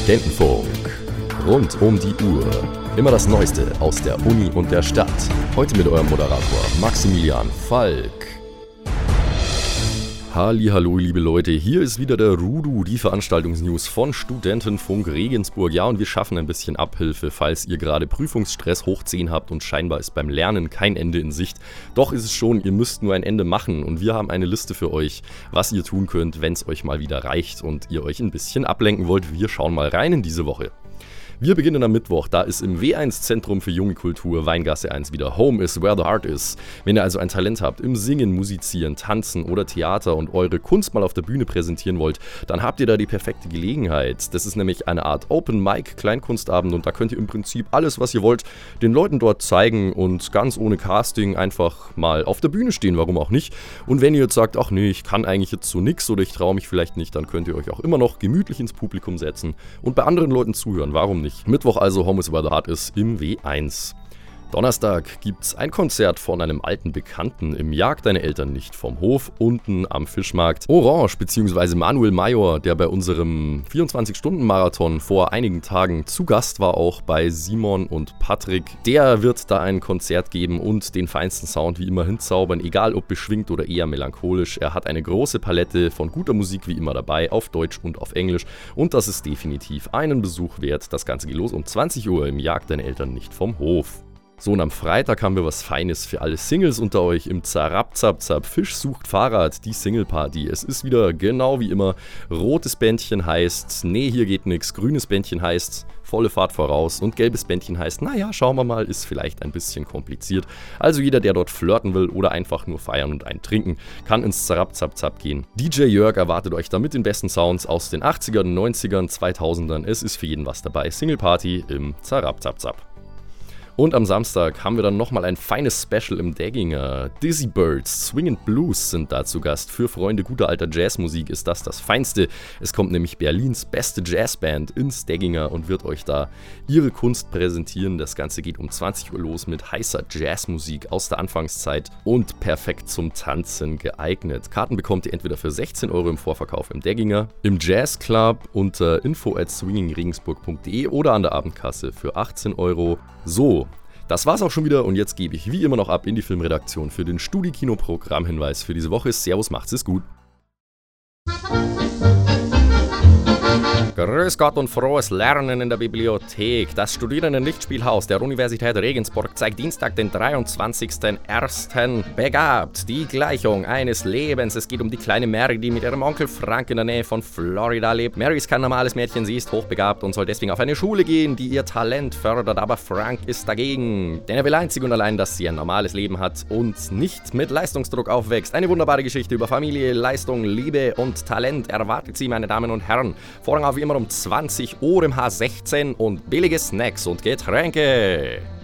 Studentenfunk. Rund um die Uhr. Immer das Neueste aus der Uni und der Stadt. Heute mit eurem Moderator Maximilian Falk. Hallihallo, liebe Leute, hier ist wieder der Rudu, die Veranstaltungsnews von Studentenfunk Regensburg. Ja, und wir schaffen ein bisschen Abhilfe, falls ihr gerade Prüfungsstress hoch 10 habt und scheinbar ist beim Lernen kein Ende in Sicht. Doch ist es schon, ihr müsst nur ein Ende machen und wir haben eine Liste für euch, was ihr tun könnt, wenn es euch mal wieder reicht und ihr euch ein bisschen ablenken wollt. Wir schauen mal rein in diese Woche. Wir beginnen am Mittwoch, da ist im W1 Zentrum für junge Kultur Weingasse 1 wieder Home is where the heart is. Wenn ihr also ein Talent habt im Singen, Musizieren, Tanzen oder Theater und eure Kunst mal auf der Bühne präsentieren wollt, dann habt ihr da die perfekte Gelegenheit. Das ist nämlich eine Art Open Mic Kleinkunstabend und da könnt ihr im Prinzip alles, was ihr wollt, den Leuten dort zeigen und ganz ohne Casting einfach mal auf der Bühne stehen, warum auch nicht. Und wenn ihr jetzt sagt, ach nee, ich kann eigentlich jetzt so nix oder ich traue mich vielleicht nicht, dann könnt ihr euch auch immer noch gemütlich ins Publikum setzen und bei anderen Leuten zuhören, warum nicht? Mittwoch also Home is where the heart is im W1. Donnerstag gibt's ein Konzert von einem alten Bekannten im Jag deine Eltern nicht vom Hof, unten am Fischmarkt. Orange bzw. Manuel Major, der bei unserem 24-Stunden-Marathon vor einigen Tagen zu Gast war, auch bei Simon und Patrick, der wird da ein Konzert geben und den feinsten Sound wie immer hinzaubern, egal ob beschwingt oder eher melancholisch. Er hat eine große Palette von guter Musik wie immer dabei, auf Deutsch und auf Englisch und das ist definitiv einen Besuch wert. Das Ganze geht los um 20 Uhr im Jag deine Eltern nicht vom Hof. So, und am Freitag haben wir was Feines für alle Singles unter euch im Zarab-Zap-Zap Fisch sucht Fahrrad, die Single-Party. Es ist wieder genau wie immer, rotes Bändchen heißt, nee, hier geht nix, grünes Bändchen heißt, volle Fahrt voraus und gelbes Bändchen heißt, naja, schauen wir mal, ist vielleicht ein bisschen kompliziert. Also jeder, der dort flirten will oder einfach nur feiern und einen trinken, kann ins Zarab-Zap-Zap gehen. DJ Jörg erwartet euch da mit den besten Sounds aus den 80ern, 90ern, 2000ern. Es ist für jeden was dabei. Single-Party im Zarab-Zap-Zap. Und am Samstag haben wir dann nochmal ein feines Special im Degginger. Dizzy Birds, Swing and Blues sind da zu Gast. Für Freunde guter alter Jazzmusik ist das Feinste. Es kommt nämlich Berlins beste Jazzband ins Degginger und wird euch da ihre Kunst präsentieren. Das Ganze geht um 20 Uhr los mit heißer Jazzmusik aus der Anfangszeit und perfekt zum Tanzen geeignet. Karten bekommt ihr entweder für 16 Euro im Vorverkauf im Degginger, im Jazzclub unter info@swingingregensburg.de oder an der Abendkasse für 18 Euro. So, das war's auch schon wieder und jetzt gebe ich wie immer noch ab in die Filmredaktion für den Studi-Kino-Programmhinweis für diese Woche. Servus, macht's es gut. Grüß Gott und frohes Lernen in der Bibliothek. Das Studierenden-Lichtspielhaus der Universität Regensburg zeigt Dienstag, den 23.01. Begabt, die Gleichung eines Lebens. Es geht um die kleine Mary, die mit ihrem Onkel Frank in der Nähe von Florida lebt. Mary ist kein normales Mädchen, sie ist hochbegabt und soll deswegen auf eine Schule gehen, die ihr Talent fördert. Aber Frank ist dagegen, denn er will einzig und allein, dass sie ein normales Leben hat und nicht mit Leistungsdruck aufwächst. Eine wunderbare Geschichte über Familie, Leistung, Liebe und Talent erwartet sie, meine Damen und Herren. Vorrang auf wie immer um 20 Uhr im H16 und billige Snacks und Getränke.